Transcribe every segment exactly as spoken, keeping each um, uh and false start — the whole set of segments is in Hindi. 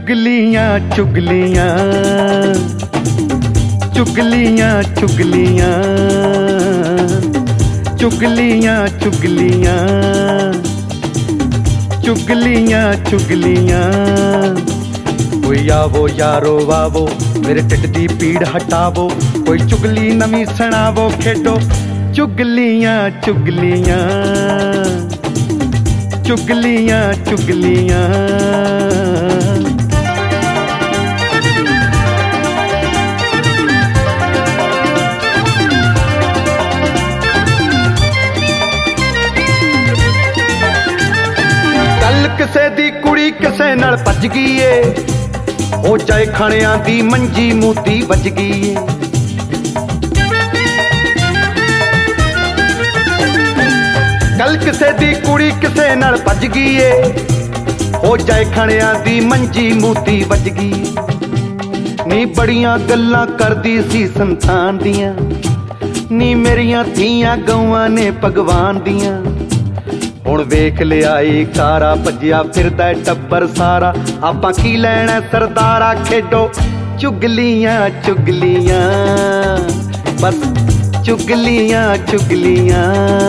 चुगलियां चुगलियां चुगलियां चुगलियां चुगलियां चुगलियां चुगलियां चुगलियां कोई आवो यारो वावो मेरे टिड दी पीड़ हटावो, कोई चुगली नवी सुनावो, खेडो चुगलियां चुगलियां चुगलियां चुगलियां। कल किसे दी कुड़ी किसे नाल भज गई ए, हो जाए खाणियां दी मंजी मूती वज गई ए। कल किसे दी कुड़ी किसे नाल भज गई ए, हो जाए खाणियां दी मंजी मूती वज गई। नी बड़ियां गल्लां करदी सी संतान दियां, नी मेरियां धीआं गौआं ने भगवान दियां। हुण वेख लिया ए कारा भज्जिया फिरदा टब्बर सारा, आपां की लैणा सरदारा, खेडो चुगलियां चुगलियां बस चुगलियां चुगलियां।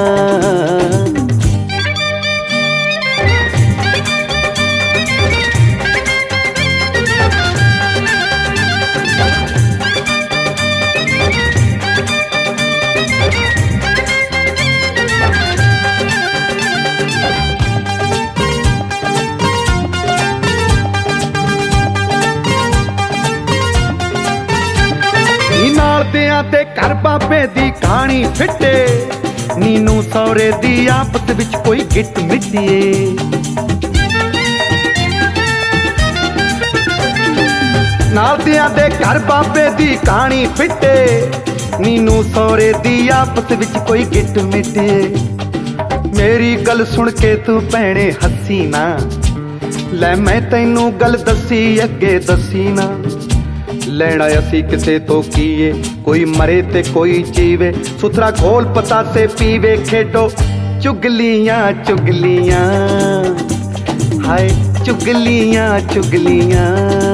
ते घर बाबे दी कहानी फिटे, नीनू सौरे दी आपस विच कोई गिट मिटिए। नाल दियां दे घर बाबे दी कहानी फिटे, नीनू सौरे दी आपस विच कोई गिट मिटे। मेरी गल सुन के तू भैणे हसी ना, लै मैं तैनू गल दसी अगे दसी ना। लेना असी किसे तो कीए, कोई मरे ते कोई जीवे, सुथरा घोल पता से पीवे, खेडो चुगलियां चुगलियां हाय चुगलियां चुगलियां।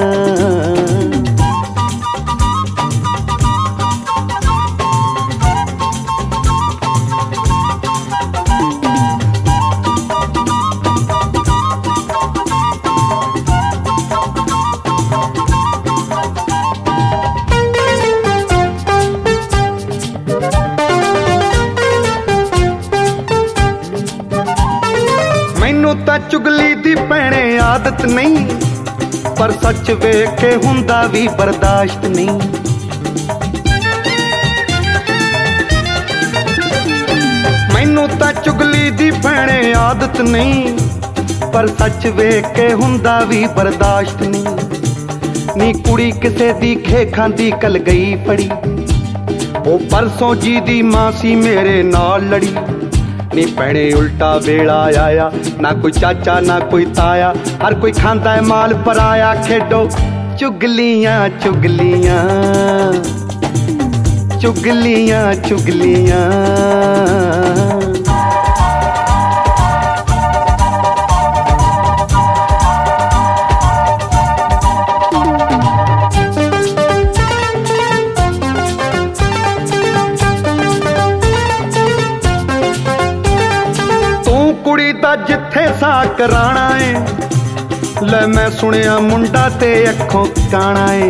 मैनू तां चुगली दी भैणे आदत नहीं, पर सच वेख के हुंदा भी बर्दाश्त नहीं। मैनू तां चुगली दी भैणे आदत नहीं, पर सच वेख के हुंदा भी बर्दाश्त नहीं। नी कुड़ी किसे दी खे खांदी कल गई फड़ी, ओ परसों जी दी मां सी मेरे नाल लड़ी। नी भैणे उल्टा वेला आया, ना कोई चाचा ना कोई ताया, हर कोई खांदा है माल पराया, खेडो चुगलियां चुगलियां चुगलियां चुगलियां। कुड़ी दा जिथे सा कराना है, ले मैं सुनिया मुंडा ते अखों काना है।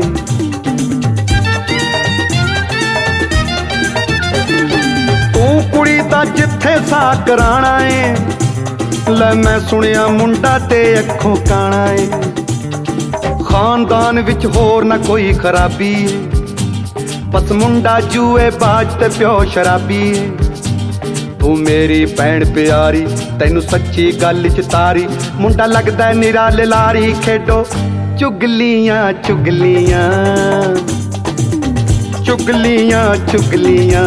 तू कुड़ी दा जिथे सा कराना है, ले मैं सुनिया मुंडा ते अखों काना है। खानदान विच होर ना कोई खराबी है, बस मुंडा जुए बाज ते प्यो शराबी है। तू मेरी भैन प्यारी तैनू सच्ची गल च तारी, मुंडा लगदा निरा लारी, खेडो चुगलियां चुगलियां चुगलियां चुगलियां।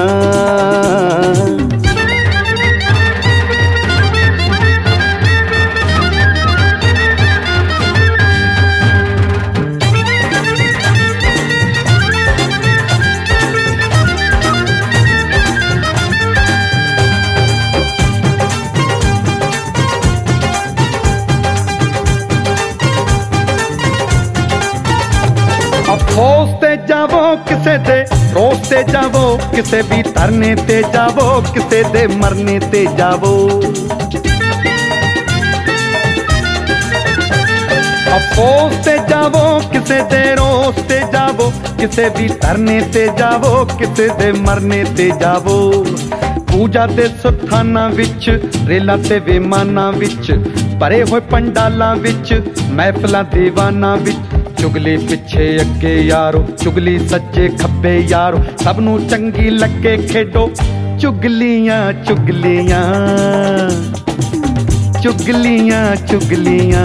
दे रोस ते जावो, किसे भी धरने ते जावो, किसे दे मरने ते जावो। अफसोस ते जावो, किसे दे रोस ते जावो, किसे भी धरने ते जावो, किसे दे मरने ते जावो। पूजा दे स्थानां विच, रेला ते विमानां विच, भरे होए पंडालां विच, महफिलां दीवानां विच, चुगली पिछे अगे यारो, चुगली सज्जे खब्बे यारो, सबनू चंगी लगे खेडो चुगलियां चुगलियां चुगलियां चुगलियां।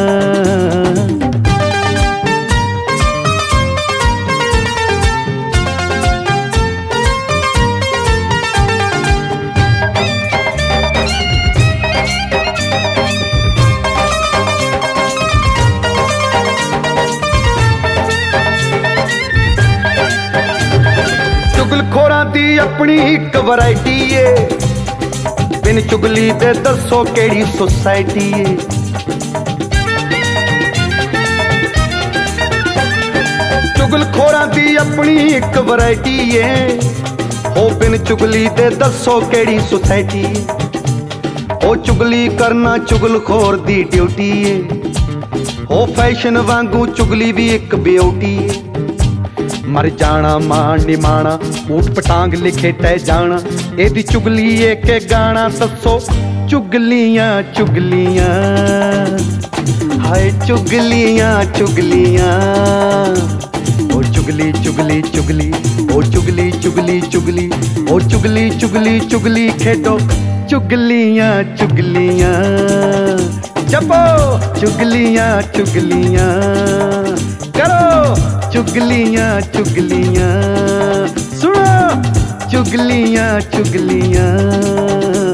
चुगलखोरां दी अपनी एक वैरायटी है, बिन चुगली दे दसो केड़ी सोसाइटी है। चुगलखोरां दी अपनी एक वैरायटी है, हो बिन चुगली दे दसो केड़ी सोसाइटी है। हो चुगली करना चुगलखोर दी ड्यूटी है, हो फैशन वांगू चुगली भी एक ब्यूटी है। मर जाना मां निमाना, ऊट पटांग लिखे तय जाना, एदी चुगली ए के गाना दसो चुगलियां चुगलियां। हाय चुगलियां चुगलियां, ओ चुगली चुगली चुगली, ओ चुगली चुगली चुगली, ओ चुगली चुगली चुगली खेडो चुगलियां चुगलियां। जपो चुगलियां चुगलियां, करो चुगलियां चुगलियां, सुनो चुगलियां चुगलियां।